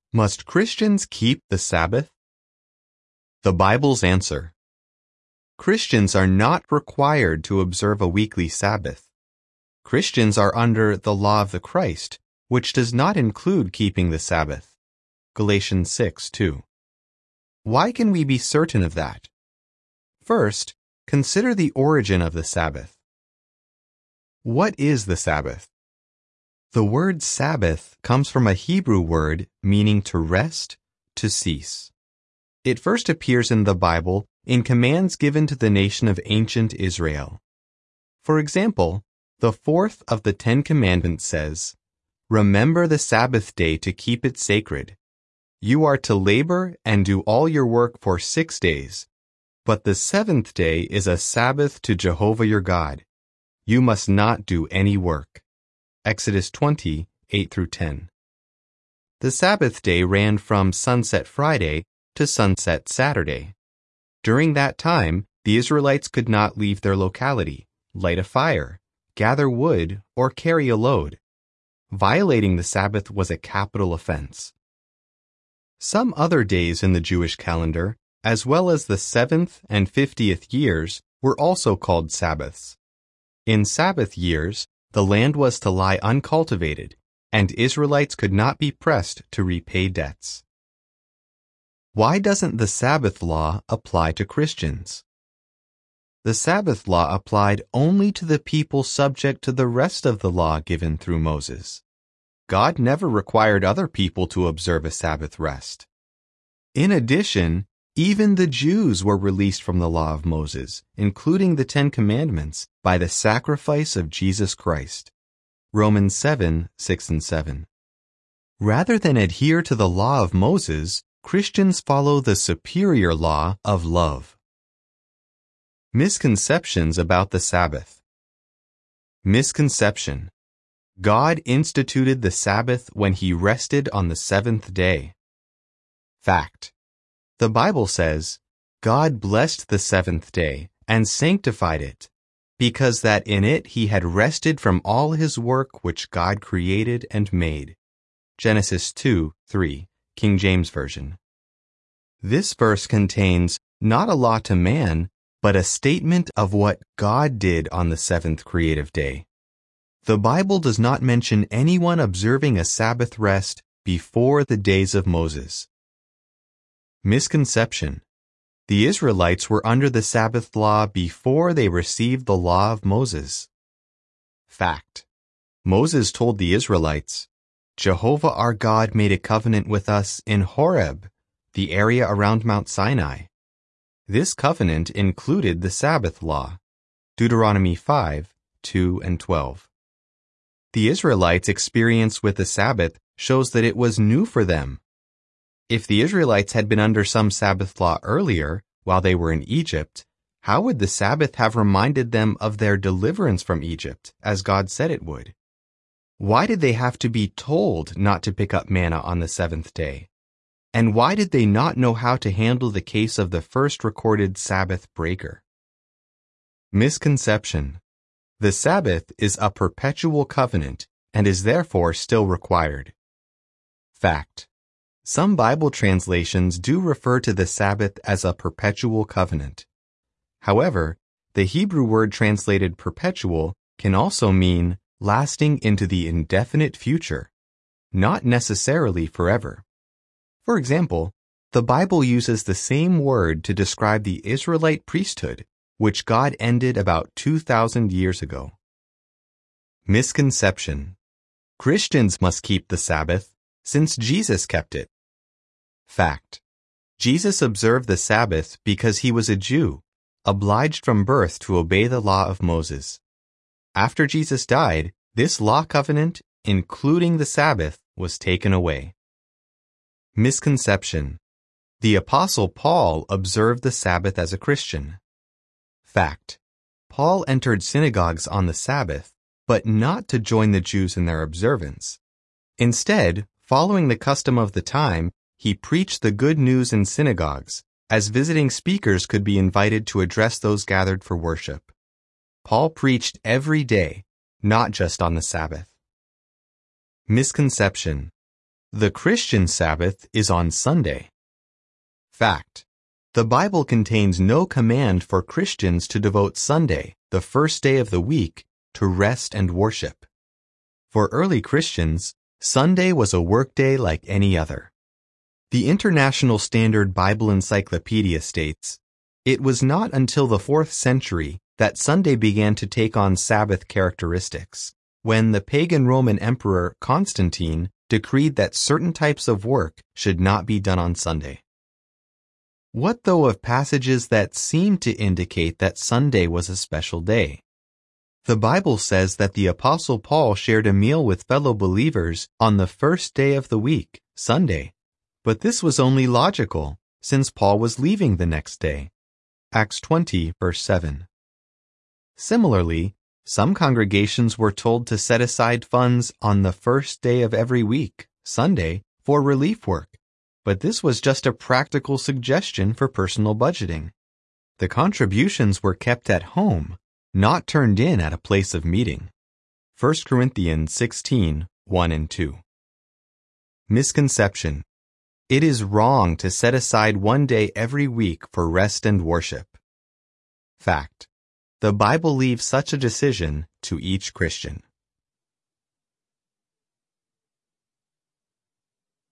Must Christians keep the Sabbath? The Bible's answer. Christians are not required to observe a weekly Sabbath. Christians are under the law of the Christ, which does not include keeping the Sabbath. Galatians 6:2. Why can we be certain of that? First, consider the origin of the Sabbath. What is the Sabbath? The word Sabbath comes from a Hebrew word meaning to rest, to cease. It first appears in the Bible in commands given to the nation of ancient Israel. For example, the fourth of the 10 Commandments says, "Remember the Sabbath day to keep it sacred. You are to labor and do all your work for 6 days, but the 7th day is a Sabbath to Jehovah your God. You must not do any work." Exodus 20:8-10. The Sabbath day ran from sunset Friday to sunset Saturday. During that time, the Israelites could not leave their locality, light a fire, gather wood, or carry a load. Violating the Sabbath was a capital offense. Some other days in the Jewish calendar, as well as the 7th and 50th years, were also called Sabbaths. In Sabbath years, the land was to lie uncultivated, and Israelites could not be pressed to repay debts. Why doesn't the Sabbath law apply to Christians? The Sabbath law applied only to the people subject to the rest of the law given through Moses. God never required other people to observe a Sabbath rest. In addition, even the Jews were released from the law of Moses, including the 10 Commandments, by the sacrifice of Jesus Christ. Romans 7:6-7. Rather than adhere to the law of Moses, Christians follow the superior law of love. Misconceptions about the Sabbath. Misconception. God instituted the Sabbath when he rested on the 7th day. Fact. The Bible says, God blessed the 7th day and sanctified it, because that in it he had rested from all his work which God created and made. Genesis 2:3, King James Version. This verse contains not a law to man, but a statement of what God did on the 7th creative day. The Bible does not mention anyone observing a Sabbath rest before the days of Moses. Misconception. The Israelites were under the Sabbath law before they received the law of Moses. Fact. Moses told the Israelites, Jehovah our God made a covenant with us in Horeb, the area around Mount Sinai. This covenant included the Sabbath law. Deuteronomy 5:2-12. The Israelites' experience with the Sabbath shows that it was new for them. If the Israelites had been under some Sabbath law earlier, while they were in Egypt, how would the Sabbath have reminded them of their deliverance from Egypt, as God said it would? Why did they have to be told not to pick up manna on the 7th day? And why did they not know how to handle the case of the first recorded Sabbath breaker? Misconception. The Sabbath is a perpetual covenant and is therefore still required. Fact. Some Bible translations do refer to the Sabbath as a perpetual covenant. However, the Hebrew word translated perpetual can also mean lasting into the indefinite future, not necessarily forever. For example, the Bible uses the same word to describe the Israelite priesthood, which God ended about 2,000 years ago. Misconception. Christians must keep the Sabbath since Jesus kept it. Fact. Jesus observed the Sabbath because he was a Jew, obliged from birth to obey the law of Moses. After Jesus died, this law covenant, including the Sabbath, was taken away. Misconception. The Apostle Paul observed the Sabbath as a Christian. Fact. Paul entered synagogues on the Sabbath, but not to join the Jews in their observance. Instead, following the custom of the time, he preached the good news in synagogues, as visiting speakers could be invited to address those gathered for worship. Paul preached every day, not just on the Sabbath. Misconception. The Christian Sabbath is on Sunday. Fact. The Bible contains no command for Christians to devote Sunday, the first day of the week, to rest and worship. For early Christians, Sunday was a workday like any other. The International Standard Bible Encyclopedia states, "It was not until the 4th century that Sunday began to take on Sabbath characteristics, when the pagan Roman Emperor Constantine decreed that certain types of work should not be done on Sunday." What though of passages that seem to indicate that Sunday was a special day? The Bible says that the Apostle Paul shared a meal with fellow believers on the first day of the week, Sunday, but this was only logical, since Paul was leaving the next day. Acts 20, verse 7. Similarly, some congregations were told to set aside funds on the first day of every week, Sunday, for relief work, but this was just a practical suggestion for personal budgeting. The contributions were kept at home, not turned in at a place of meeting. 1 Corinthians 16, 1 and 2. Misconception. It is wrong to set aside one day every week for rest and worship. Fact. The Bible leaves such a decision to each Christian.